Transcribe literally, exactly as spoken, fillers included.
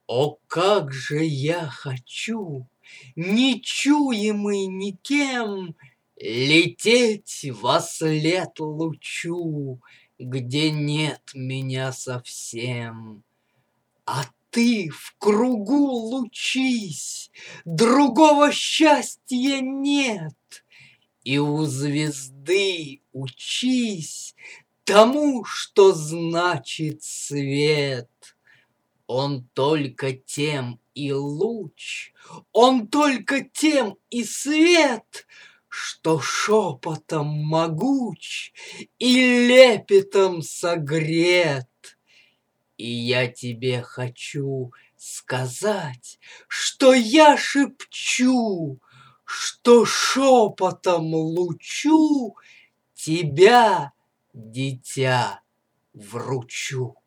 О, как же я хочу, нечуемый никем, Лететь вослед лучу, где нет меня совсем. А ты в кругу лучись, другого счастья нет, И у звезды учись тому, что значит свет. Он только тем и луч, он только тем и свет, Что шепотом могуч и лепетом согрет. И я тебе хочу сказать, что я шепчу, Что шепотом лучу тебя, дитя, вручу.